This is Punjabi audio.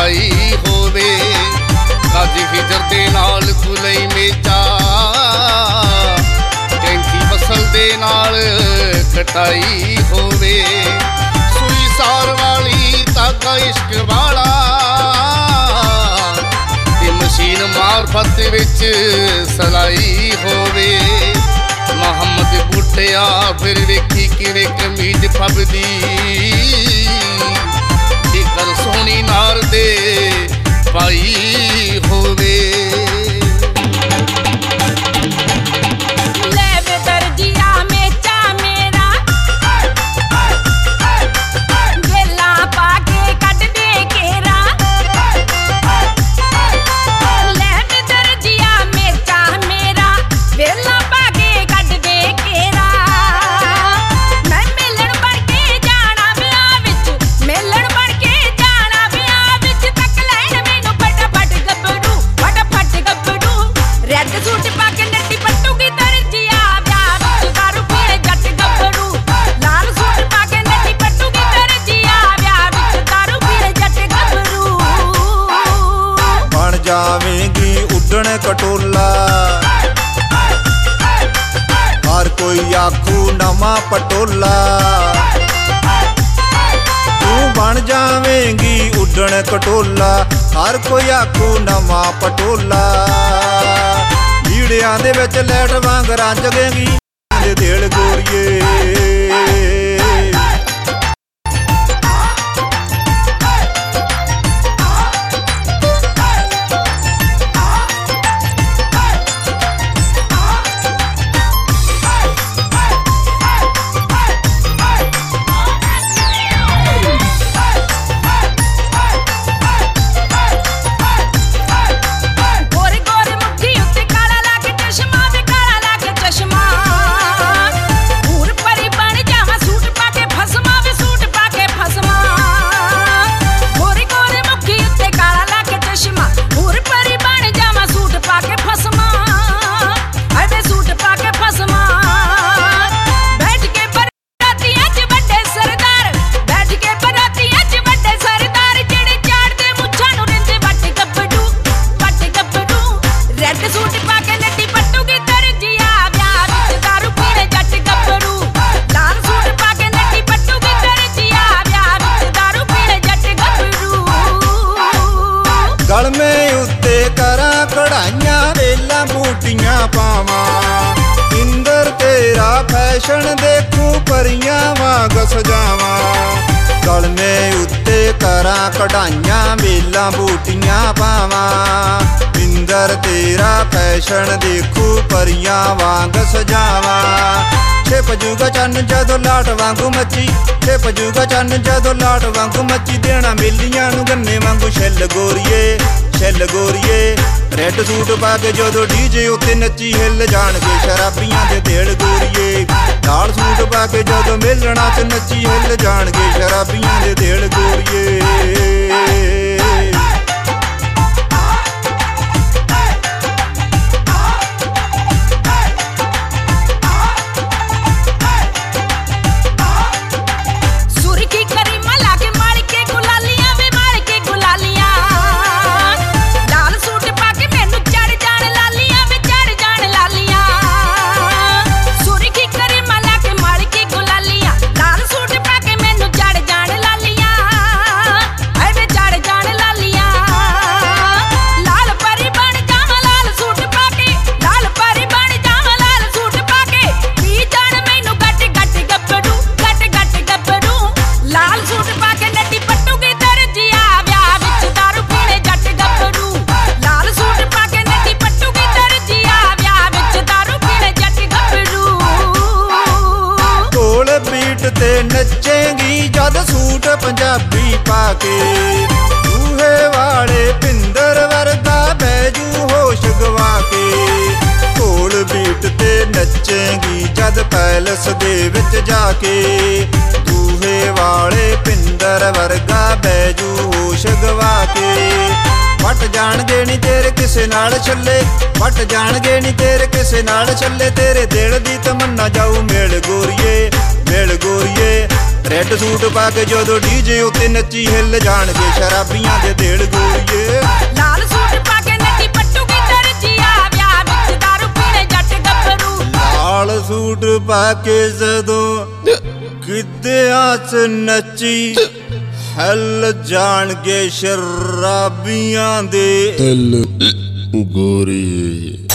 ਕਟਾਈ ਹੋਵੇ। ਕਾਜ਼ੀ ਹਿਜਰ ਦੇ ਨਾਲ ਕੁਲਈ ਮੇਚਾ, ਕੈਂਠੀ ਬਸਲ ਦੇ ਨਾਲ ਕਟਾਈ ਹੋਵੇ। ਸੂਈ ਸਾਰ ਵਾਲੀ ਧਾਗਾ ਇਸ਼ਕ ਵਾਲਾ, ਤੇ ਮਸ਼ੀਨ ਮਾਰਫਤ ਵਿੱਚ ਸਲਾਈ ਹੋਵੇ। ਮੁਹੰਮਦ ਬੂਟਿਆ ਫਿਰ ਵੇਖੀ ਕਿਵੇਂ ਕਮੀਜ਼ ਫੱਬਦੀ, ਜੇਕਰ ਸੋਹਣੀ ਨਾਰ ਦੇ ਪਾਈ ਹੋਵੇ। ਜਾਵੇਂਗੀ ਉੱਡਣ ਕਟੋਲਾ, ਹਰ ਕੋਈ ਆਖੂ ਨਵਾਂ ਪਟੋਲਾ। ਤੂੰ ਬਣ ਜਾਵੇਂਗੀ ਉੱਡਣ ਕਟੋਲਾ, ਹਰ ਕੋਈ ਆਖੂ ਨਵਾਂ ਪਟੋਲਾ। ਲੀੜਿਆਂ ਦੇ ਵਿੱਚ ਲੈਟ ਵਾਂਗ ਰੰਜੇਂਗੀ ਦੇ ਦਿਲ ਗੋਰੀਏ। ਗਲਮੇ ਉੱਤੇ ਕਰਾਂ ਕਢਾਈਆਂ, ਵੇਲਾਂ ਬੂਟੀਆਂ ਪਾਵਾਂ। ਇੰਦਰ ਤੇਰਾ ਫੈਸ਼ਨ ਦੇਖੂ ਪਰੀਆਂ ਵਾਂਗ ਸਜਾਵਾਂ। ਗਲਮੇ ਉੱਤੇ ਕਰਾਂ ਕਢਾਈਆਂ, ਵੇਲਾਂ ਬੂਟੀਆਂ ਪਾਵਾਂ। ਇੰਦਰ ਤੇਰਾ ਫੈਸ਼ਨ ਦੇਖੂ ਪਰੀਆਂ ਵਾਂਗ ਸਜਾਵਾਂ। ਛਿਪ ਜੂਗਾ ਚੰਨ ਜਦੋਂ ਲਾਟ ਵਾਂਗੂ ਮੱਚੀ, ਛਿਪ ਜੂਗਾ ਚੰਨ ਜਦੋਂ ਲਾਟ ਵਾਂਗੂ ਮੱਚੀ। ਦੇਣਾ ਮੇਲੀਆਂ ਨੂੰ ਗੰਨੇ ਵਾਂਗੂ ਛਿੱਲ ਗੋਰੀਏ, ਛਿੱਲ ਗੋਰੀਏ। ਰੈੱਡ ਸੂਟ ਪਾ ਕੇ ਜਦੋਂ ਡੀਜੇ ਉੱਤੇ ਨੱਚੀ, ਹਿੱਲ ਜਾਣਗੇ ਸ਼ਰਾਬੀਆਂ ਦੇ ਦਿਲ ਗੋਰੀਏ। ਲਾਲ ਸੂਟ ਪਾ ਕੇ ਜਦੋਂ ਮੇਲਣਾ ਚ ਨੱਚੀ, ਹਿੱਲ ਜਾਣਗੇ ਸ਼ਰਾਬੀਆਂ ਦੇ ਦਿਲ ਗੋਰੀਏ। ਤੇ ਨੱਚੇਂਗੀ ਜਦ ਸੂਟ ਪੰਜਾਬੀ ਪਾ ਕੇ। ਦੂਹੇ ਵਾਲੇ ਪਿੰਦਰ ਵਰਗਾ ਬੈਜੂ ਹੋਸ਼ ਗਵਾ ਕੇ। ਢੋਲ ਬੀਟ ਤੇ ਨੱਚੇਂਗੀ ਜਦ ਪੈਲਸ ਦੇ ਵਿੱਚ ਜਾ ਕੇ। ਦੂਹੇ ਵਾਲੇ ਪਿੰਦਰ ਵਰਗਾ ਬੈਜੂ ਹੋਸ਼ ਗਵਾ ਕੇ। ਵੱਟ ਜਾਣਗੇ ਨੀ ਤੇਰੇ ਕਿਸੇ ਨਾਲ ਛੱਲੇ, ਵੱਟ ਜਾਣਗੇ ਨੀ ਤੇਰੇ ਕਿਸੇ ਨਾਲ ਛੱਲੇ। ਤੇਰੇ ਦਿਲ ਦੀ ਤਮੰਨਾ ਜਾਊ ਮਿਲ ਗੋਰੀਏ, ਮਿਲ ਗੋਰੀਏ। ਰੈੱਡ ਸੂਟ ਪਾ ਕੇ ਜਦੋਂ ਡੀਜੇ ਉੱਤੇ ਨੱਚੀ ਹਿੱਲ ਜਾਣਗੇ ਸ਼ਰਾਬੀਆਂ ਦੇ ਦਿਲ ਗੋਲੀਏ। ਲਾਲ ਸੂਟ ਪਾ ਕੇ ਨੱਚੀ ਪੱਟੂਗੀ ਦਰਜੀਆ ਵਿਆਹ ਵਿੱਚ ਦਾਰੂ ਪੀਣੇ ਜੱਟ ਗੱਭਰੂ। ਲਾਲ ਸੂਟ ਪਾ ਕੇ ਜਦੋਂ ਗਿੱਧਿਆਂ 'ਚ ਨੱਚੀ ਹਿੱਲ ਜਾਣਗੇ ਸ਼ਰਾਬੀਆਂ ਦੇ ਦਿਲ ਗੋਰੀਏ।